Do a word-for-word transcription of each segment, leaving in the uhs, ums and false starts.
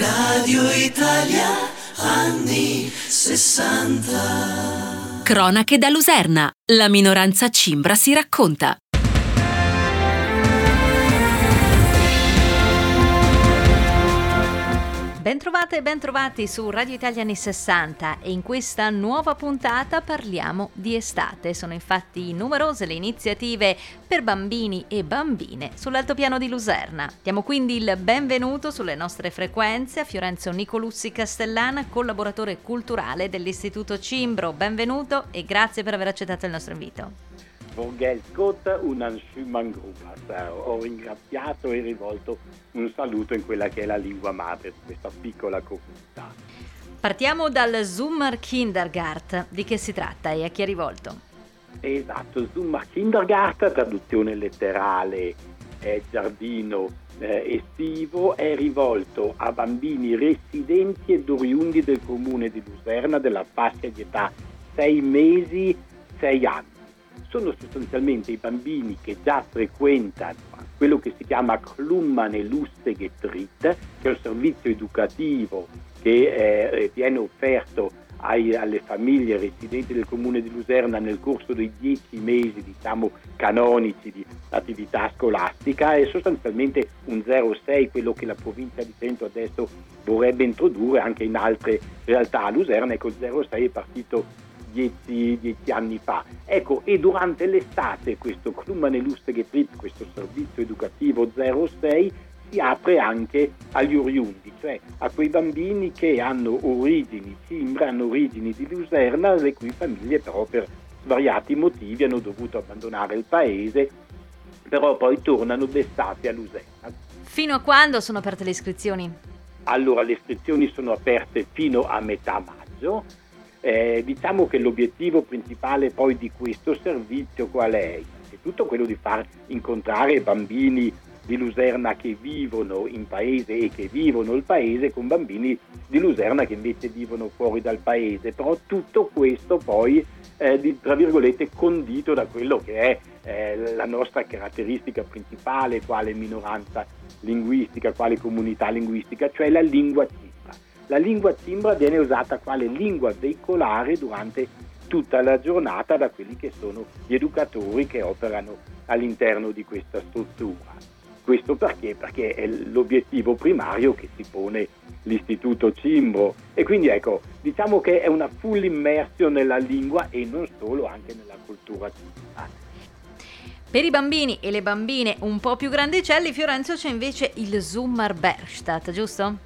Radio Italia, anni sessanta. Cronache da Luserna. La minoranza cimbra si racconta. Bentrovate e bentrovati su Radio Italia anni sessanta e in questa nuova puntata parliamo di estate. Sono infatti numerose le iniziative per bambini e bambine sull'altopiano di Luserna. Diamo quindi il benvenuto sulle nostre frequenze a Fiorenzo Nicolussi Castellana, collaboratore culturale dell'Istituto Cimbro. Benvenuto e grazie per aver accettato il nostro invito. Ho ringraziato e rivolto un saluto in quella che è la lingua madre di questa piccola comunità. Partiamo dal Zumar Kindergarten. Di che si tratta e a chi è rivolto? Esatto, Zumar Kindergarten, traduzione letterale è giardino eh, estivo, è rivolto a bambini residenti ed oriundi del comune di Luserna della fascia di età sei mesi, sei anni. Sono sostanzialmente i bambini che già frequentano quello che si chiama Klummane Lustegetrit, che è un servizio educativo che eh, viene offerto ai, alle famiglie residenti del comune di Luserna nel corso dei dieci mesi, diciamo, canonici di attività scolastica. È sostanzialmente un zero sei, quello che la provincia di Trento adesso vorrebbe introdurre anche in altre realtà. A Luserna, ecco, il zero sei è partito Dieci, dieci anni fa. Ecco, e durante l'estate questo Klummane Lustegetrit, questo servizio educativo zero sei, si apre anche agli oriundi, cioè a quei bambini che hanno origini cimbra, hanno origini di Luserna, le cui famiglie però per svariati motivi hanno dovuto abbandonare il paese, però poi tornano d'estate a Luserna. Fino a quando sono aperte le iscrizioni? Allora, le iscrizioni sono aperte fino a metà maggio. Eh, diciamo che l'obiettivo principale poi di questo servizio qual è? Innanzitutto quello di far incontrare bambini di Luserna che vivono in paese e che vivono il paese con bambini di Luserna che invece vivono fuori dal paese, però tutto questo poi eh, di, tra virgolette condito da quello che è eh, la nostra caratteristica principale quale minoranza linguistica, quale comunità linguistica, cioè la lingua cimbra. La lingua cimbra viene usata quale lingua veicolare durante tutta la giornata da quelli che sono gli educatori che operano all'interno di questa struttura. Questo perché? Perché è l'obiettivo primario che si pone l'Istituto Cimbro e quindi ecco, diciamo che è una full immersion nella lingua e non solo, anche nella cultura cimbra. Per i bambini e le bambine un po' più grandicelli, Fiorenzo, c'è invece il Zumar Werkstatt, giusto?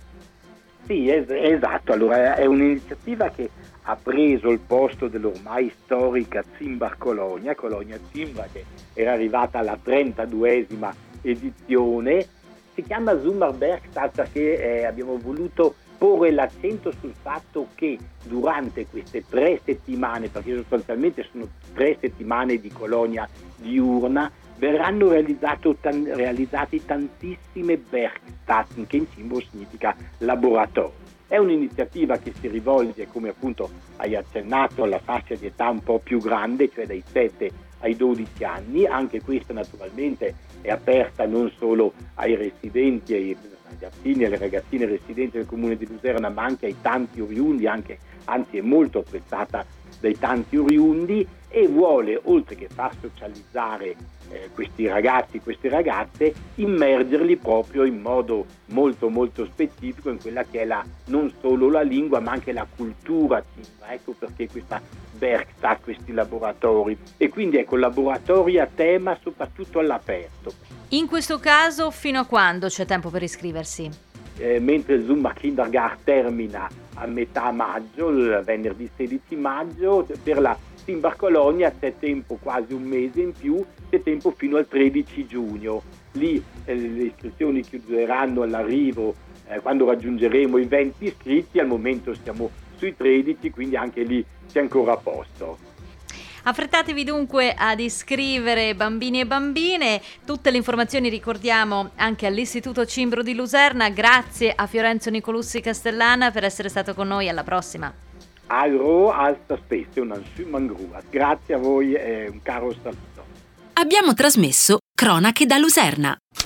Sì, es- esatto, allora è un'iniziativa che ha preso il posto dell'ormai storica Zimbar Colonia, Colonia Cimbra, che era arrivata alla trentaduesima edizione. Si chiama Zumar Werkstatt perché eh, abbiamo voluto porre l'accento sul fatto che durante queste tre settimane, perché sostanzialmente sono tre settimane di colonia diurna, verranno realizzato, tan, realizzati tantissime Werkstatt, che in cimbro significa laboratorio. È un'iniziativa che si rivolge, come appunto hai accennato, alla fascia di età un po' più grande, cioè dai sette ai dodici anni. Anche questa naturalmente è aperta non solo ai residenti, ai ragazzini e alle ragazzine residenti del comune di Luserna, ma anche ai tanti oriundi, anche, anzi è molto apprezzata dai tanti oriundi, e vuole, oltre che far socializzare eh, questi ragazzi, queste ragazze, immergerli proprio in modo molto molto specifico in quella che è la, non solo la lingua ma anche la cultura cimbra. Ecco perché questa Werkstatt, questi laboratori, e quindi ecco laboratori a tema soprattutto all'aperto. In questo caso fino a quando c'è tempo per iscriversi? Eh, mentre il Zumar Kindergarten termina a metà maggio, il venerdì sedici maggio, per la Zimbar Colonia c'è tempo, quasi un mese in più, c'è tempo fino al tredici giugno. Lì eh, le iscrizioni chiuderanno all'arrivo eh, quando raggiungeremo i venti iscritti, al momento siamo sui tredici, quindi anche lì c'è ancora posto. Affrettatevi dunque ad iscrivere bambini e bambine. Tutte le informazioni ricordiamo anche all'Istituto Cimbro di Luserna. Grazie a Fiorenzo Nicolussi Castellana per essere stato con noi. Alla prossima. Alo, alta spesso, una mangrua. Grazie a voi e un caro saluto. Abbiamo trasmesso Cronache da Luserna.